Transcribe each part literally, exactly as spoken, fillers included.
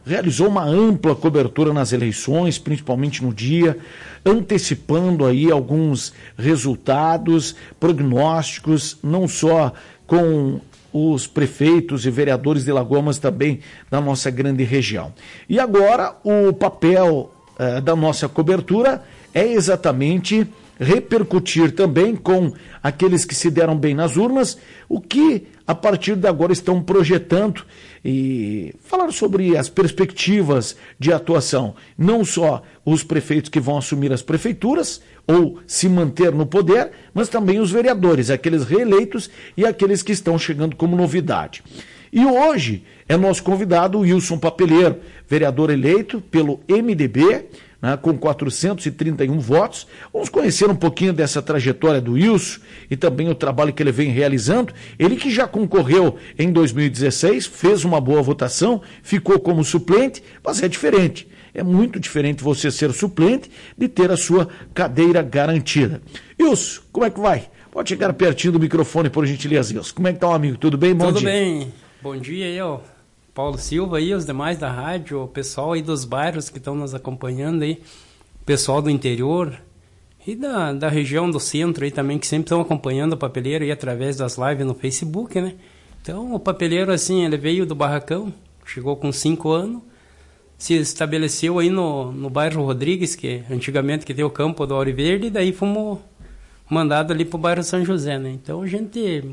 realizou uma ampla cobertura nas eleições, principalmente no dia, antecipando aí alguns resultados, prognósticos, não só com os prefeitos e vereadores de Lagoa, mas também da nossa grande região. E agora o papel eh, da nossa cobertura é exatamente repercutir também com aqueles que se deram bem nas urnas, o que a partir de agora estão projetando e falar sobre as perspectivas de atuação, não só os prefeitos que vão assumir as prefeituras ou se manter no poder, mas também os vereadores, aqueles reeleitos e aqueles que estão chegando como novidade. E hoje é nosso convidado o Wilson Papeleiro, vereador eleito pelo M D B, né, com quatrocentos e trinta e um votos. Vamos conhecer um pouquinho dessa trajetória do Wilson e também o trabalho que ele vem realizando. Ele que já concorreu em dois mil e dezesseis, fez uma boa votação, ficou como suplente, mas é diferente. É muito diferente você ser suplente de ter a sua cadeira garantida. Wilson, como é que vai? Pode chegar pertinho do microfone, por gentileza, Wilson. Como é que tá, amigo? Tudo bem? Bom Tudo dia. bem. Bom dia aí, ó. Paulo Silva e os demais da rádio, o pessoal aí dos bairros que estão nos acompanhando aí, o pessoal do interior e da, da região do centro aí também, que sempre estão acompanhando o Papeleiro aí através das lives no Facebook, né? Então, o Papeleiro, assim, ele veio do Barracão, chegou com cinco anos, se estabeleceu aí no, no bairro Rodrigues, que antigamente que tem o campo do Ouro Verde, e daí fomos mandados ali pro bairro São José, né? Então, a gente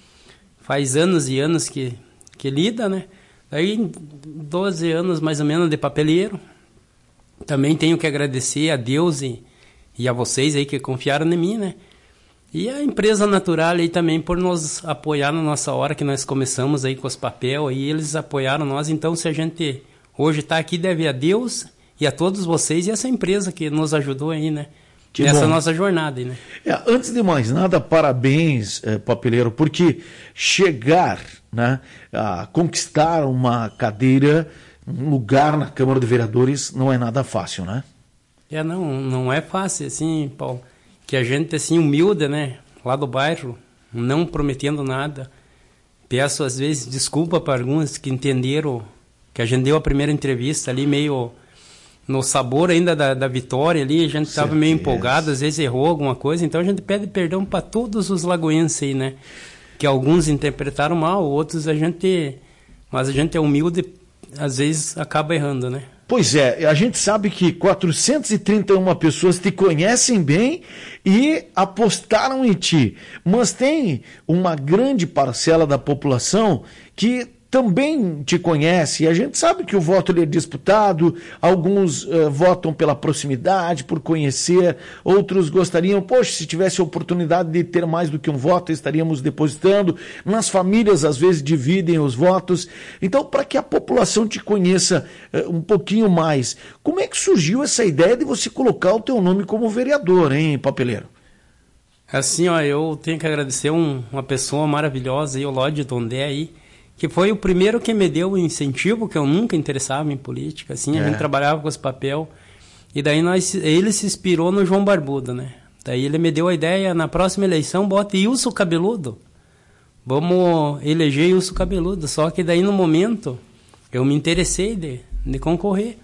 faz anos e anos que, que lida, né? Aí, doze anos mais ou menos de Papeleiro. Também tenho que agradecer a Deus e, e a vocês aí que confiaram em mim, né? E a empresa Natural aí também por nos apoiar na nossa hora que nós começamos aí com os papel, aí eles apoiaram nós. Então, se a gente hoje está aqui, deve a Deus e a todos vocês e essa empresa que nos ajudou aí, né? Que nessa bom. Nossa jornada aí, né? É, antes de mais nada, parabéns, é, Papeleiro, porque chegar, né, a conquistar uma cadeira, um lugar na Câmara de Vereadores não é nada fácil, né? É, não, não é fácil, assim, Paulo, que a gente, assim, humilde, né, lá do bairro, não prometendo nada. Peço, às vezes, desculpa para alguns que entenderam que a gente deu a primeira entrevista ali meio no sabor ainda da, da vitória ali, a gente estava meio empolgado, às vezes errou alguma coisa, então a gente pede perdão para todos os lagoenses aí, né? Que alguns interpretaram mal, outros a gente... Mas a gente é humilde, às vezes acaba errando, né? Pois é, a gente sabe que quatrocentas e trinta e uma pessoas te conhecem bem e apostaram em ti, mas tem uma grande parcela da população que também te conhece, e a gente sabe que o voto ele é disputado, alguns uh, votam pela proximidade, por conhecer, outros gostariam, poxa, se tivesse a oportunidade de ter mais do que um voto, estaríamos depositando, nas famílias às vezes dividem os votos, então para que a população te conheça uh, um pouquinho mais, como é que surgiu essa ideia de você colocar o teu nome como vereador, hein, Papeleiro? Assim, ó, eu tenho que agradecer um, uma pessoa maravilhosa aí, o Lodi Tondé aí, que foi o primeiro que me deu o incentivo, que eu nunca interessava em política, assim, é. A gente trabalhava com os papel, e daí nós, ele se inspirou no João Barbudo, né? Daí ele me deu a ideia, na próxima eleição, bota Wilson Cabeludo, vamos eleger Wilson Cabeludo, só que daí no momento, eu me interessei de, de concorrer,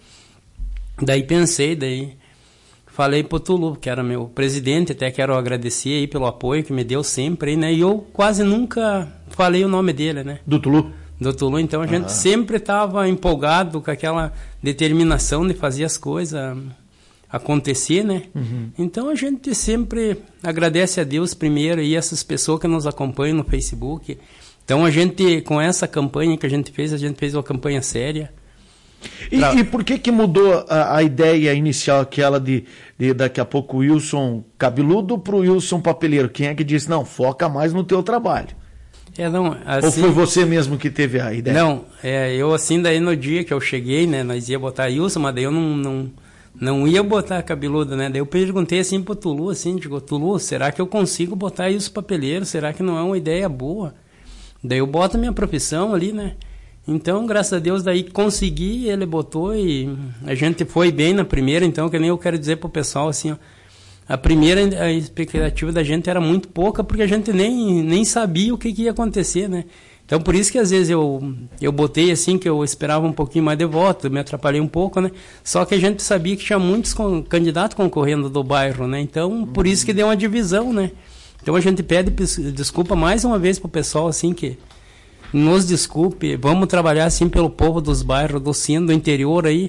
daí pensei, daí falei pro Tulu, que era meu presidente, até quero agradecer aí pelo apoio que me deu sempre, né? E eu quase nunca falei o nome dele, né? Do Tulu? Do Tulu, então a gente ah. sempre estava empolgado com aquela determinação de fazer as coisas acontecer, né? Uhum. Então a gente sempre agradece a Deus primeiro e essas pessoas que nos acompanham no Facebook. Então a gente, com essa campanha que a gente fez, a gente fez uma campanha séria. E, pra... e por que que mudou a, a ideia inicial, aquela de, de daqui a pouco o Wilson Cabeludo para o Wilson Papeleiro? Quem é que disse, não, foca mais no teu trabalho? É, não, assim... Ou foi você mesmo que teve a ideia? Não, é, eu assim, daí no dia que eu cheguei, né, nós ia botar Wilson, mas daí eu não, não, não ia botar Cabeludo, né, daí eu perguntei assim pro Tulu, assim, digo, Tulu, será que eu consigo botar Wilson Papeleiro? Será que não é uma ideia boa? Daí eu boto a minha profissão ali, né? Então, graças a Deus, daí consegui, ele botou e a gente foi bem na primeira, então, que nem eu quero dizer pro pessoal, assim, ó, a primeira a expectativa da gente era muito pouca, porque a gente nem, nem sabia o que, que ia acontecer, né? Então, por isso que às vezes eu, eu botei assim, que eu esperava um pouquinho mais de voto, me atrapalhei um pouco, né? Só que a gente sabia que tinha muitos con- candidatos concorrendo do bairro, né? Então, por isso que deu uma divisão, né? Então, a gente pede pes- desculpa mais uma vez pro pessoal, assim, que nos desculpe, vamos trabalhar, assim, pelo povo dos bairros, do Sino, do interior aí.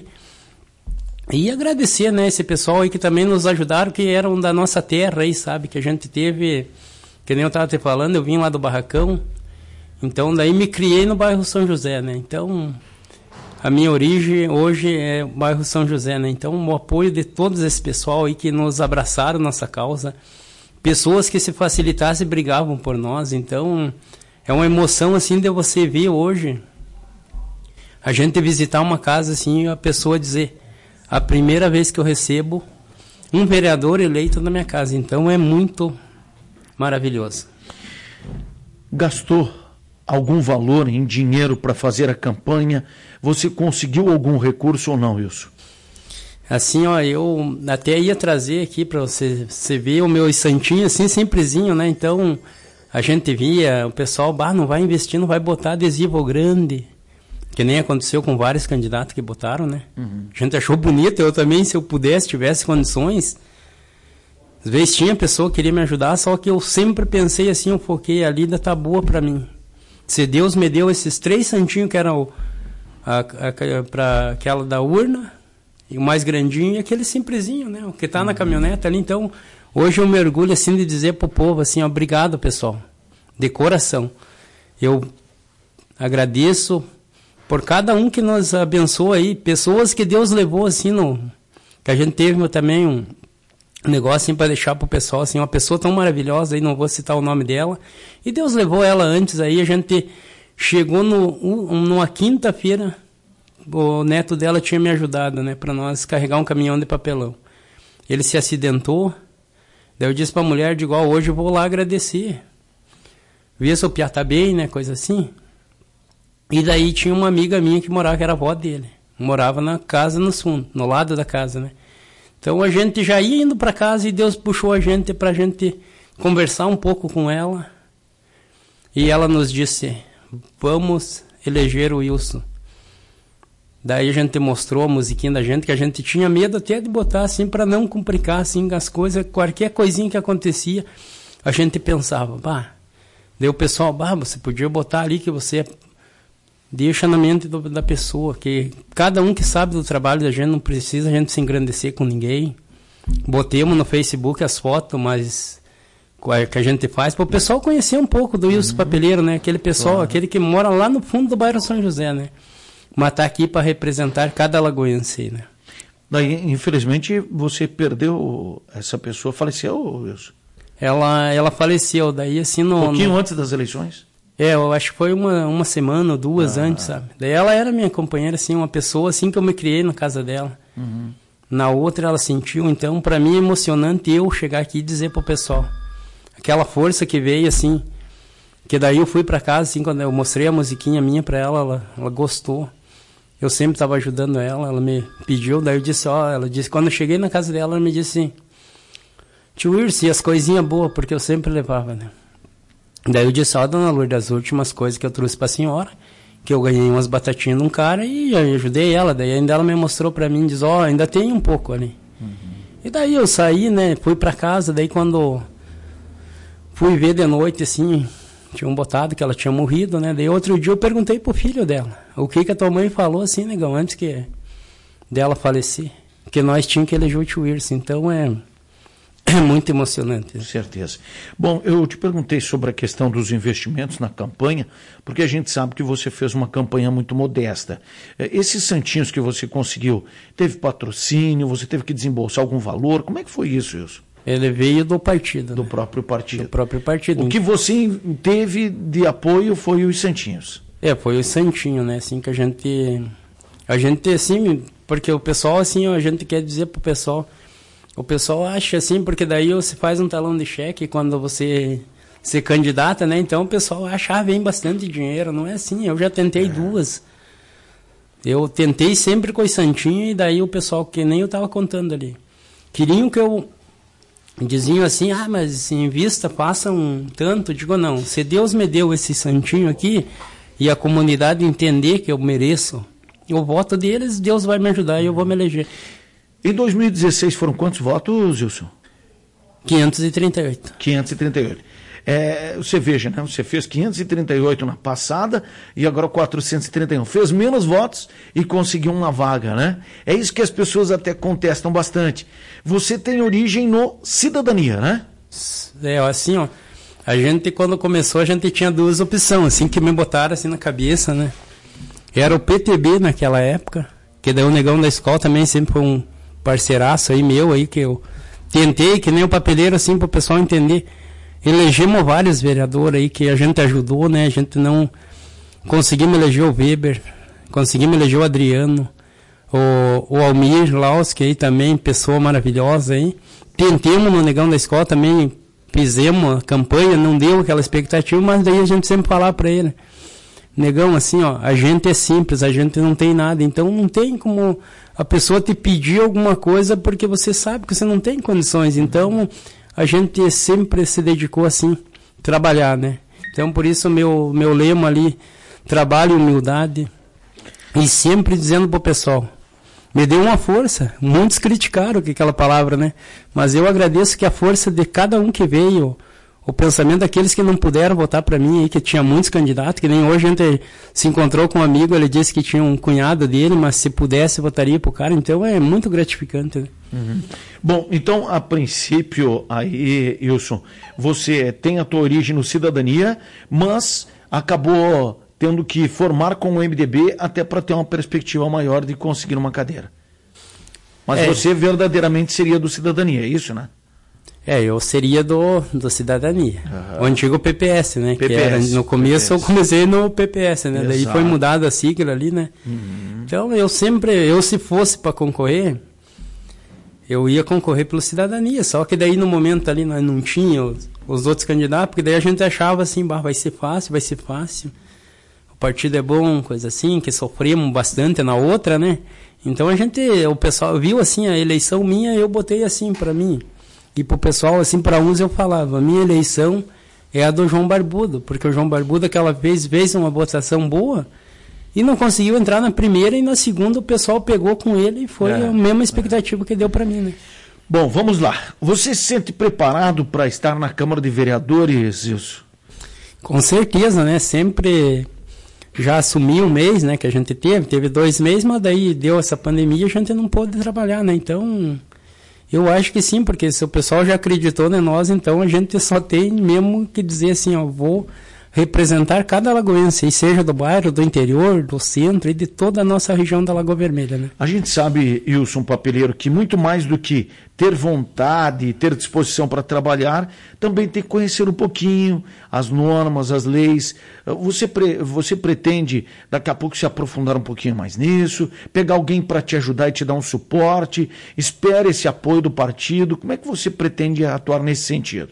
E agradecer, né, esse pessoal aí que também nos ajudaram, que eram da nossa terra aí, sabe? Que a gente teve, que nem eu estava te falando, eu vim lá do Barracão. Então, daí me criei no bairro São José, né? Então, a minha origem hoje é o bairro São José, né? Então, o apoio de todos esse pessoal aí que nos abraçaram nossa causa, pessoas que se facilitassem brigavam por nós. Então, é uma emoção, assim, de você ver hoje a gente visitar uma casa, assim, e a pessoa dizer, a primeira vez que eu recebo um vereador eleito na minha casa. Então, é muito maravilhoso. Gastou algum valor em dinheiro para fazer a campanha? Você conseguiu algum recurso ou não, Wilson? Assim, ó, eu até ia trazer aqui para você, você ver o meu santinho assim, simplesinho, né? Então, a gente via, o pessoal, bah, não vai investir, não vai botar adesivo grande, que nem aconteceu com vários candidatos que botaram, né? Uhum. A gente achou bonito, eu também, se eu pudesse, tivesse condições. Às vezes tinha pessoa que queria me ajudar, só que eu sempre pensei assim, eu foquei, a lida tá boa para mim. Se Deus me deu esses três santinhos, que eram para aquela da urna, e o mais grandinho, e aquele simplesinho, né? O que está na caminhonete ali. Então, hoje eu mergulho assim de dizer para o povo assim, obrigado, pessoal, de coração. Eu agradeço por cada um que nos abençoa aí, pessoas que Deus levou assim, no, que a gente teve também um negócio assim para deixar pro pessoal, assim, uma pessoa tão maravilhosa aí, não vou citar o nome dela, e Deus levou ela antes aí, a gente chegou no, um, numa quinta-feira, o neto dela tinha me ajudado, né, para nós carregar um caminhão de papelão. Ele se acidentou, daí eu disse pra mulher, de igual, hoje eu vou lá agradecer, ver se o piá tá bem, né, coisa assim. E daí tinha uma amiga minha que morava, que era a avó dele, morava na casa no fundo, no lado da casa, né. Então a gente já ia indo para casa e Deus puxou a gente para a gente conversar um pouco com ela. E ela nos disse, vamos eleger o Wilson. Daí a gente mostrou a musiquinha da gente, que a gente tinha medo até de botar assim, para não complicar assim as coisas. Qualquer coisinha que acontecia, a gente pensava, bah. Daí o pessoal, bah, você podia botar ali que você deixa na mente do, da pessoa, que cada um que sabe do trabalho da gente, não precisa a gente se engrandecer com ninguém. Botemos no Facebook as fotos, mas que a gente faz, para o pessoal conhecer um pouco do Wilson uhum. Papeleiro, né? Aquele pessoal, claro. Aquele que mora lá no fundo do bairro São José, né? Mas tá aqui para representar cada lagoense, né? Daí, infelizmente, você perdeu, essa pessoa faleceu, Wilson? Ela, ela faleceu, daí assim no... Um pouquinho no... antes das eleições? É, eu acho que foi uma, uma semana ou duas ah. antes, sabe? Daí ela era minha companheira, assim, uma pessoa assim que eu me criei na casa dela. Uhum. Na outra ela sentiu, então para mim é emocionante eu chegar aqui e dizer pro pessoal. Aquela força que veio, assim, que daí eu fui para casa, assim, quando eu mostrei a musiquinha minha para ela, ela, ela gostou. Eu sempre estava ajudando ela, ela me pediu, daí eu disse, ó, ela disse, quando eu cheguei na casa dela, ela me disse assim, tio Wilson, as coisinhas boas, porque eu sempre levava, né? Daí eu disse, ó, dona Lourdes, as últimas coisas que eu trouxe pra senhora, que eu ganhei umas batatinhas de um cara e ajudei ela. Daí ainda ela me mostrou pra mim, diz, ó, ainda tem um pouco ali. Uhum. E daí eu saí, né, fui pra casa, daí quando fui ver de noite, assim, tinham botado que ela tinha morrido, né, daí outro dia eu perguntei pro filho dela, o que que a tua mãe falou, assim, negão, antes que dela falecer, que nós tínhamos que eleger o tio Wilson, então é... É muito emocionante. Com certeza. Bom, eu te perguntei sobre a questão dos investimentos na campanha, porque a gente sabe que você fez uma campanha muito modesta. Esses santinhos que você conseguiu, teve patrocínio, você teve que desembolsar algum valor? Como é que foi isso, Wilson? Ele veio do partido. Do né? próprio partido. Do próprio partido. O que você teve de apoio foi os santinhos. É, foi o santinho, né? Assim que a gente... A gente, assim, porque o pessoal, assim, a gente quer dizer pro pessoal... O pessoal acha assim, porque daí você faz um talão de cheque quando você se candidata, né? Então o pessoal acha, ah, vem bastante dinheiro. Não é assim, eu já tentei é. duas. Eu tentei sempre com o santinho e daí o pessoal, que nem eu estava contando ali, queriam que eu... Diziam assim, ah, mas em vista passa um tanto. Digo, não, se Deus me deu esse santinho aqui, e a comunidade entender que eu mereço o voto deles, Deus vai me ajudar e eu vou me eleger. Em dois mil e dezesseis foram quantos votos, Gilson? quinhentos e trinta e oito. quinhentos e trinta e oito. É, você veja, né? Você fez quinhentos e trinta e oito na passada e agora quatrocentos e trinta e um. Fez menos votos e conseguiu uma vaga, né? É isso que as pessoas até contestam bastante. Você tem origem no Cidadania, né? É, assim, ó. A gente, quando começou, a gente tinha duas opções, assim, que me botaram assim na cabeça, né? Era o P T B naquela época, que daí o negão da escola também sempre foi um parceiraço aí meu, aí, que eu tentei, que nem o papeleiro, assim, para o pessoal entender. Elegemos vários vereadores aí que a gente ajudou, né? A gente não conseguimos eleger o Weber, conseguimos eleger o Adriano, o, o Almir Lauski aí também, pessoa maravilhosa aí. Tentemos no negão da escola também, fizemos a campanha, não deu aquela expectativa, mas daí a gente sempre falava para ele, negão, assim, ó, a gente é simples, a gente não tem nada, então não tem como a pessoa te pedir alguma coisa porque você sabe que você não tem condições, então a gente sempre se dedicou assim, trabalhar, né? Então por isso meu meu lema ali, trabalho e humildade, e sempre dizendo pro pessoal, me deu uma força, muitos criticaram que aquela palavra, né? Mas eu agradeço que a força de cada um que veio, o pensamento daqueles que não puderam votar para mim, aí, que tinha muitos candidatos, que nem hoje a gente se encontrou com um amigo, ele disse que tinha um cunhado dele, mas se pudesse votaria pro cara, então é muito gratificante, né? Uhum. Bom, então a princípio aí, Wilson, você tem a tua origem no Cidadania, mas acabou tendo que formar com o M D B até para ter uma perspectiva maior de conseguir uma cadeira. Mas é. Você verdadeiramente seria do Cidadania, é isso, né? É, eu seria do, do Cidadania, uhum. O antigo P P S, né? P P S, que era, no começo P P S. Eu comecei no P P S, né? Exato. Daí foi mudada a sigla ali, né? Uhum. Então eu sempre, eu se fosse para concorrer, eu ia concorrer pelo Cidadania, só que daí no momento ali nós não tinha os, os outros candidatos, porque daí a gente achava assim, bah, vai ser fácil, vai ser fácil, o partido é bom, coisa assim, que sofremos bastante na outra, né? Então a gente, o pessoal viu assim a eleição minha, eu botei assim para mim. E pro pessoal, assim, para uns eu falava, a minha eleição é a do João Barbudo, porque o João Barbudo aquela vez fez uma votação boa e não conseguiu entrar na primeira e na segunda o pessoal pegou com ele e foi é, a mesma expectativa é. que deu para mim, né? Bom, vamos lá. Você se sente preparado para estar na Câmara de Vereadores, Wilson? Com certeza, né? Sempre já assumi um mês, né, que a gente teve, teve dois meses, mas daí deu essa pandemia e a gente não pôde trabalhar, né? Então... eu acho que sim, porque se o pessoal já acreditou em nós, então a gente só tem mesmo que dizer assim, ó, vou representar cada alagoense, seja do bairro, do interior, do centro e de toda a nossa região da Lagoa Vermelha, né? A gente sabe, Wilson Papeleiro, que muito mais do que ter vontade, ter disposição para trabalhar, também tem que conhecer um pouquinho as normas, as leis. Você, pre, você pretende daqui a pouco se aprofundar um pouquinho mais nisso, pegar alguém para te ajudar e te dar um suporte, espera esse apoio do partido, como é que você pretende atuar nesse sentido?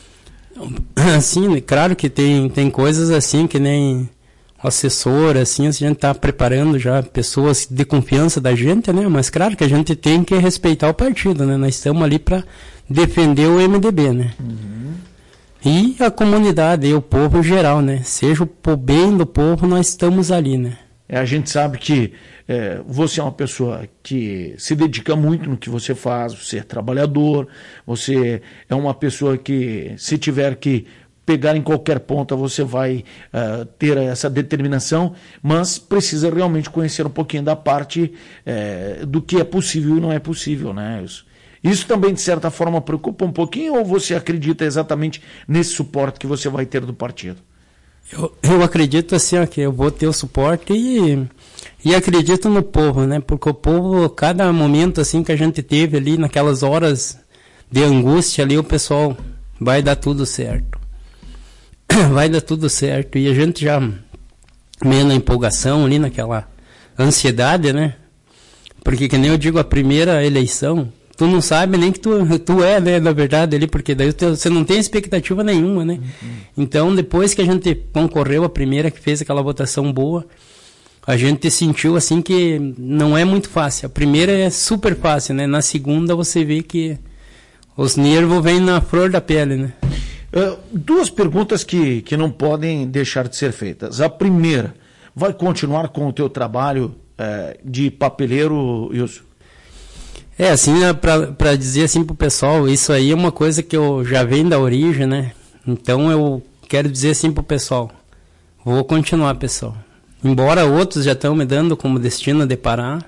Sim, claro que tem, tem coisas assim que nem assessor, assim, a gente está preparando já pessoas de confiança da gente, né? Mas claro que a gente tem que respeitar o partido, né? Nós estamos ali para defender o M D B, né? Uhum. E a comunidade e o povo em geral, né? Seja o bem do povo, nós estamos ali, né? É, a gente sabe que é, você é uma pessoa que se dedica muito no que você faz, você é trabalhador, você é uma pessoa que, se tiver que pegar em qualquer ponta, você vai uh, ter essa determinação, mas precisa realmente conhecer um pouquinho da parte uh, do que é possível e não é possível, né? Isso, isso também, de certa forma, preocupa um pouquinho, ou você acredita exatamente nesse suporte que você vai ter do partido? Eu, eu acredito assim, ó, que eu vou ter o suporte e, e acredito no povo, né? Porque o povo, cada momento assim que a gente teve ali, naquelas horas de angústia ali, o pessoal vai dar tudo certo. Vai dar tudo certo. E a gente já meio na empolgação ali, naquela ansiedade, né? Porque, que nem eu digo, a primeira eleição, tu não sabe nem que tu, tu é, né, na verdade, ali, porque daí tu, você não tem expectativa nenhuma, né? Uhum. Então, depois que a gente concorreu, a primeira que fez aquela votação boa, a gente sentiu, assim, que não é muito fácil. A primeira é super fácil, né? Na segunda você vê que os nervos vêm na flor da pele, né? Uh, duas perguntas que, que não podem deixar de ser feitas. A primeira, vai continuar com o teu trabalho uh, de papeleiro, Wilson? É, assim, né, para dizer assim pro pessoal, isso aí é uma coisa que eu já venho da origem, né? Então eu quero dizer assim pro pessoal, vou continuar, pessoal. Embora outros já estão me dando como destino de parar,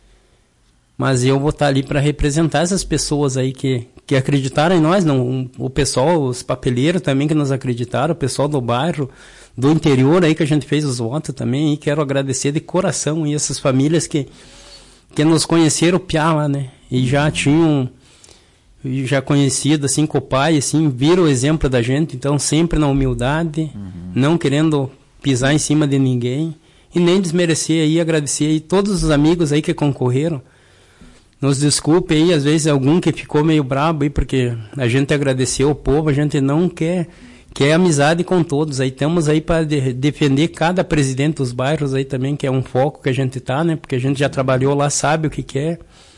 mas eu vou estar ali para representar essas pessoas aí que, que acreditaram em nós, não, o pessoal, os papeleiros também que nos acreditaram, o pessoal do bairro, do interior aí que a gente fez os votos também, e quero agradecer de coração e essas famílias que, que nos conheceram piá lá, né? E já tinham, já conhecido assim com o pai, assim, viram o exemplo da gente, então sempre na humildade, uhum. não querendo pisar em cima de ninguém, e nem desmerecer aí, agradecer aí todos os amigos aí que concorreram. Nos desculpe aí, às vezes algum que ficou meio brabo aí, porque a gente agradeceu o povo, a gente não quer, quer amizade com todos. Aí estamos aí para de, defender cada presidente dos bairros aí também, que é um foco que a gente tá, né? Porque a gente já trabalhou lá, sabe o que quer.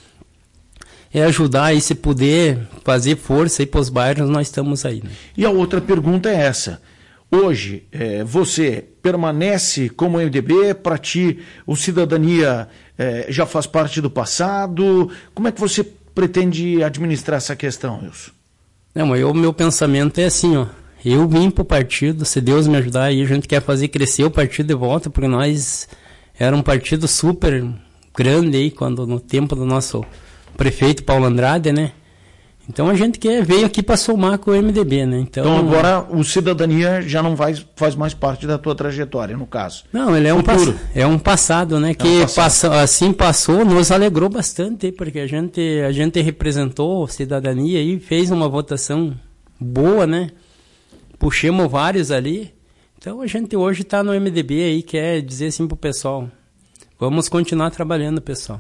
É ajudar aí, se puder fazer força aí para os bairros, nós estamos aí, né? E a outra pergunta é essa. Hoje, é, você permanece como M D B? Para ti, o Cidadania é, já faz parte do passado? Como é que você pretende administrar essa questão, Wilson? Não, mas o meu pensamento é assim, ó. Eu vim pro partido, se Deus me ajudar aí, a gente quer fazer crescer o partido de volta, porque nós era um partido super grande aí, quando no tempo do nosso prefeito Paulo Andrade, né? Então a gente quer, veio aqui para somar com o M D B, né? Então, então agora o Cidadania já não vai, faz mais parte da tua trajetória, no caso. Não, ele é um, pass, é um passado, né? É que um passado. Passa, assim passou, nos alegrou bastante, porque a gente, a gente representou a Cidadania e fez uma votação boa, né? Puxamos vários ali. Então a gente hoje está no M D B aí, quer dizer assim pro pessoal, vamos continuar trabalhando, pessoal.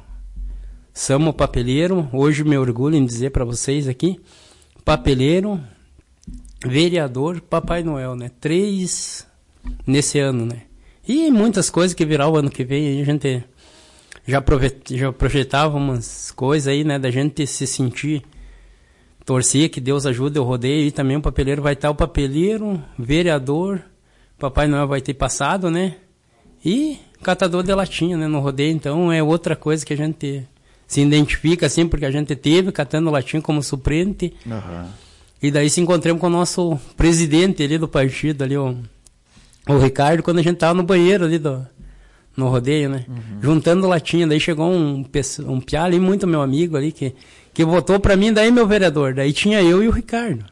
Somos papeleiro, hoje me orgulho em dizer para vocês aqui, papeleiro, vereador, Papai Noel, né? Três nesse ano, né? E muitas coisas que virá o ano que vem, a gente já, já projetava umas coisas aí, né? Da gente se sentir, torcer que Deus ajude o rodeio, e também o papeleiro vai estar o papeleiro, vereador, Papai Noel vai ter passado, né? E catador de latinha, né? No rodeio, então é outra coisa que a gente se identifica assim, porque a gente teve catando latinha como suplente. Uhum. E daí se encontramos com o nosso presidente ali do partido, ali, o, o Ricardo, quando a gente tava no banheiro ali do, no rodeio, né? Uhum. Juntando latinha. Daí chegou um, um piá ali, muito meu amigo ali, que, que votou pra mim, daí meu vereador. Daí tinha eu e o Ricardo.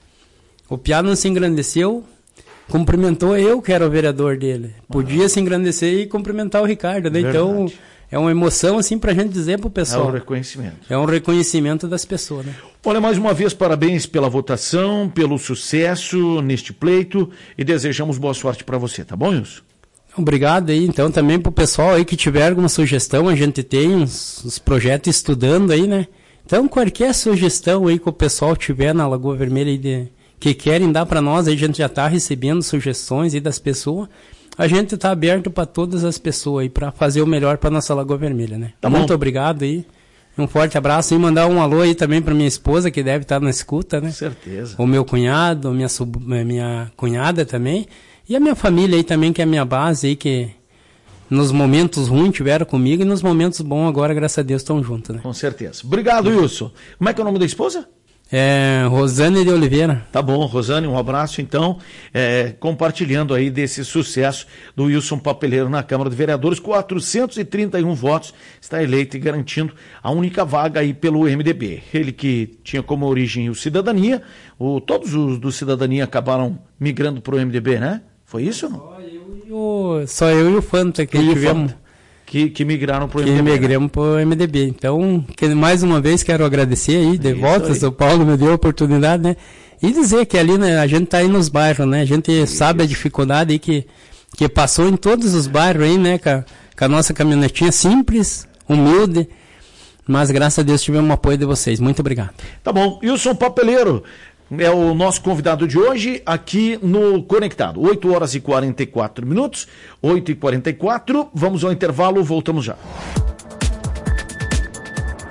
O piá não se engrandeceu, cumprimentou eu, que era o vereador dele. Podia uhum. se engrandecer e cumprimentar o Ricardo, né? Então é uma emoção, assim, pra gente dizer pro pessoal. É um reconhecimento. É um reconhecimento das pessoas, né? Olha, mais uma vez, parabéns pela votação, pelo sucesso neste pleito, e desejamos boa sorte para você, tá bom, Wilson? Obrigado aí, então, também pro pessoal aí que tiver alguma sugestão, a gente tem uns, uns projetos estudando aí, né? Então, qualquer sugestão aí que o pessoal tiver na Lagoa Vermelha aí de, que querem dar para nós, aí a gente já tá recebendo sugestões aí das pessoas. A gente está aberto para todas as pessoas aí, para fazer o melhor para nossa Lagoa Vermelha, né? Tá Muito bom. Obrigado aí. Um forte abraço e mandar um alô aí também para minha esposa, que deve estar na escuta, né? Com certeza. O meu cunhado, minha, sub... minha cunhada também. E a minha família aí também, que é a minha base aí, que nos momentos ruins tiveram comigo e nos momentos bons agora, graças a Deus, estão juntos, né? Com certeza. Obrigado, Wilson. Como é que é o nome da esposa? É, Rosane de Oliveira. Tá bom, Rosane, um abraço então, é, compartilhando aí desse sucesso do Wilson Papeleiro na Câmara de Vereadores, quatrocentos e trinta e um votos, está eleito e garantindo a única vaga aí pelo M D B. Ele que tinha como origem o Cidadania, o, todos os do Cidadania acabaram migrando para o M D B, né? Foi isso? Não? Só eu e o, só eu e o Fanta que e tivemos... Que, que migraram para o M D B. Que migramos para o M D B. Então, que, mais uma vez, quero agradecer aí, de volta, o Paulo me deu a oportunidade, né? E dizer que ali, né, a gente está aí nos bairros, né? A gente Isso. sabe a dificuldade aí que, que passou em todos os bairros aí, né? Com a, com a nossa caminhonetinha simples, humilde, mas graças a Deus tivemos o apoio de vocês. Muito obrigado. Tá bom. Wilson Papeleiro é o nosso convidado de hoje aqui no Conectado. oito horas e quarenta e quatro minutos, oito e quarenta e quatro, vamos ao intervalo, voltamos já.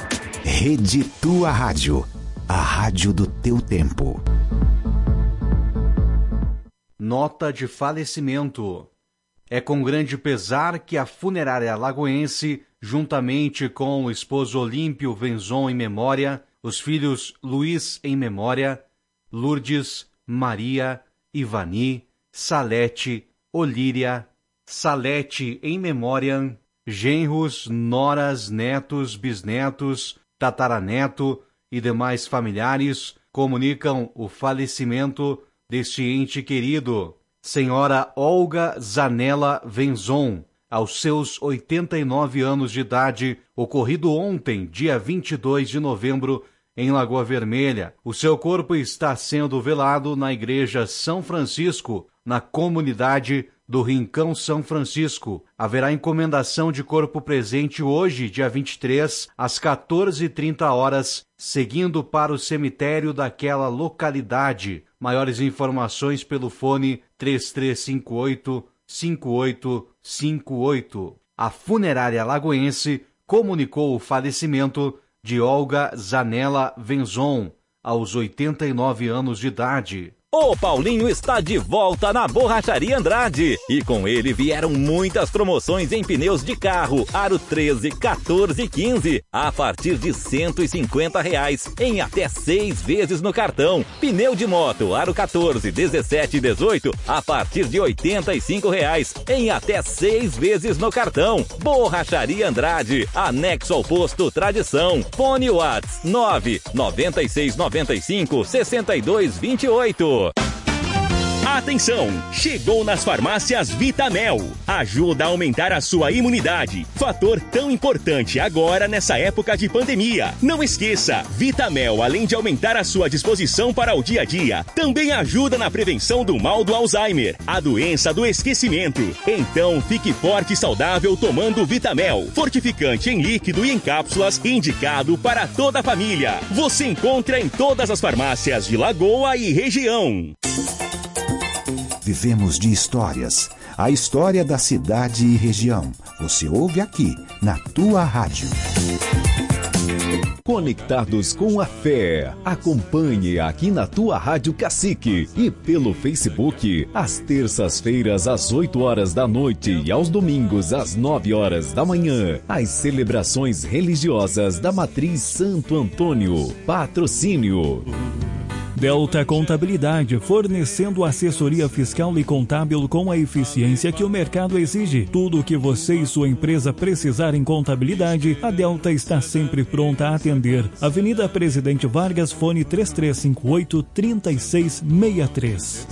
Rede Tua Rádio, a rádio do teu tempo. nota de falecimento. É com grande pesar que a funerária alagoense, juntamente com o esposo Olímpio Venzon em memória, os filhos Luiz em memória, Lourdes, Maria, Ivani, Salete, Olíria, Salete em memória, genros, noras, netos, bisnetos, tataraneto e demais familiares comunicam o falecimento deste ente querido, senhora Olga Zanella Venzon, aos seus oitenta e nove anos de idade, ocorrido ontem, dia vinte e dois de novembro, em Lagoa Vermelha. O seu corpo está sendo velado na Igreja São Francisco, na comunidade do Rincão São Francisco. Haverá encomendação de corpo presente hoje, dia vinte e três, às quatorze e trinta horas, seguindo para o cemitério daquela localidade. Maiores informações pelo fone três três cinco oito, cinco oito cinco oito. A funerária alagoense comunicou o falecimento de Olga Zanella Venzon, aos oitenta e nove anos de idade. O Paulinho está de volta na Borracharia Andrade e com ele vieram muitas promoções em pneus de carro, aro treze, quatorze e quinze, a partir de cento e cinquenta reais, em até seis vezes no cartão. Pneu de moto, aro quatorze, dezessete e dezoito, a partir de oitenta e cinco reais, em até seis vezes no cartão. Borracharia Andrade, anexo ao posto Tradição. Fone Whats nove nove seis nove cinco, seis dois dois oito. Atenção! Chegou nas farmácias Vitamel. Ajuda a aumentar a sua imunidade. Fator tão importante agora nessa época de pandemia. Não esqueça, Vitamel, além de aumentar a sua disposição para o dia a dia, também ajuda na prevenção do mal do Alzheimer, a doença do esquecimento. Então, fique forte e saudável tomando Vitamel. Fortificante em líquido e em cápsulas, indicado para toda a família. Você encontra em todas as farmácias de Lagoa e região. Vivemos de histórias. A história da cidade e região. Você ouve aqui, na tua rádio. Conectados com a fé. Acompanhe aqui na tua Rádio Cacique e pelo Facebook, às terças-feiras às oito horas da noite e aos domingos às nove horas da manhã, as celebrações religiosas da Matriz Santo Antônio. Patrocínio Delta Contabilidade, fornecendo assessoria fiscal e contábil com a eficiência que o mercado exige. Tudo o que você e sua empresa precisar em contabilidade, a Delta está sempre pronta a atender. Avenida Presidente Vargas, fone três três cinco oito, três seis seis três.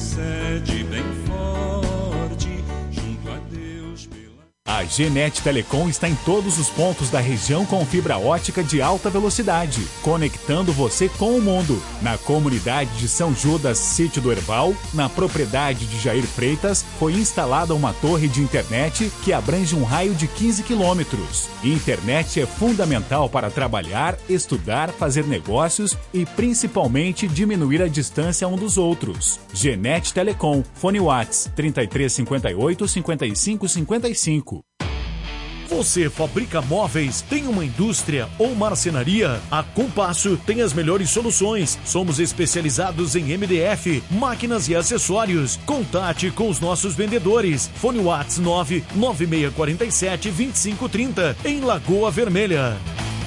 A Genet Telecom está em todos os pontos da região com fibra ótica de alta velocidade, conectando você com o mundo. Na comunidade de São Judas, Sítio do Herval, na propriedade de Jair Freitas, foi instalada uma torre de internet que abrange um raio de quinze quilômetros. Internet é fundamental para trabalhar, estudar, fazer negócios e principalmente diminuir a distância um dos outros. Genet Telecom, fone Whats trinta e três cinquenta e oito, cinquenta e cinco cinquenta e cinco. Você fabrica móveis, tem uma indústria ou marcenaria? A Compasso tem as melhores soluções. Somos especializados em M D F, máquinas e acessórios. Contate com os nossos vendedores. Fone Whats nove nove seis quatro sete, dois cinco três zero em Lagoa Vermelha.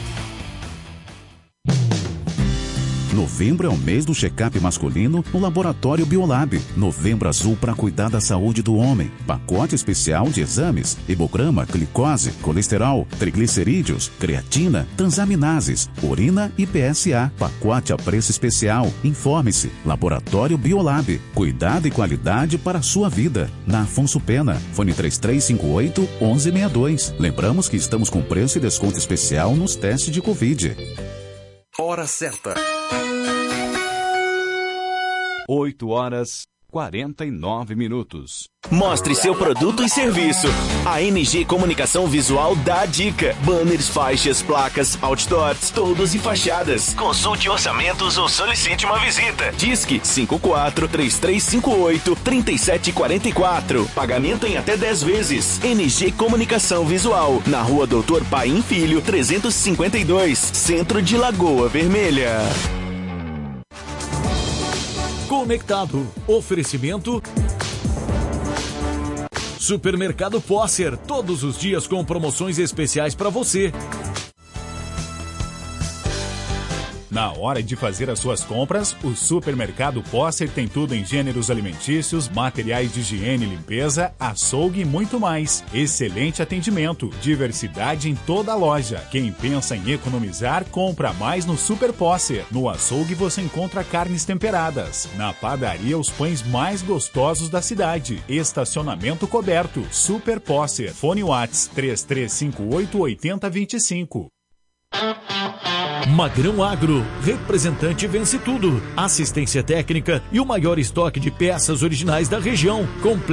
Novembro é o mês do check-up masculino no Laboratório Biolab. Novembro Azul para cuidar da saúde do homem. Pacote especial de exames: hemograma, glicose, colesterol, triglicerídeos, creatina, transaminases, urina e P S A. Pacote a preço especial. Informe-se. Laboratório Biolab. Cuidado e qualidade para a sua vida. Na Afonso Pena. Fone três três cinco oito, um um seis dois. Lembramos que estamos com preço e desconto especial nos testes de Covid. Hora certa. oito horas quarenta e nove minutos. Mostre seu produto e serviço. A N G Comunicação Visual dá a dica. Banners, faixas, placas, outdoors, todos e fachadas. Consulte orçamentos ou solicite uma visita. Disque cinco quatro, três três cinco oito, três sete quatro quatro. Pagamento em até dez vezes. N G Comunicação Visual, na Rua Doutor Paim Filho, trezentos e cinquenta e dois, Centro de Lagoa Vermelha. Conectado. Oferecimento Supermercado Posser, todos os dias com promoções especiais para você. Na hora de fazer as suas compras, o Supermercado Posser tem tudo em gêneros alimentícios, materiais de higiene e limpeza, açougue e muito mais. Excelente atendimento, diversidade em toda a loja. Quem pensa em economizar, compra mais no Super Posser. No açougue você encontra carnes temperadas. Na padaria, os pães mais gostosos da cidade. Estacionamento coberto. Super Posser. Fone Whats três três cinco oito oito zero dois cinco. Magrão Agro, representante Vence Tudo, assistência técnica e o maior estoque de peças originais da região. Comple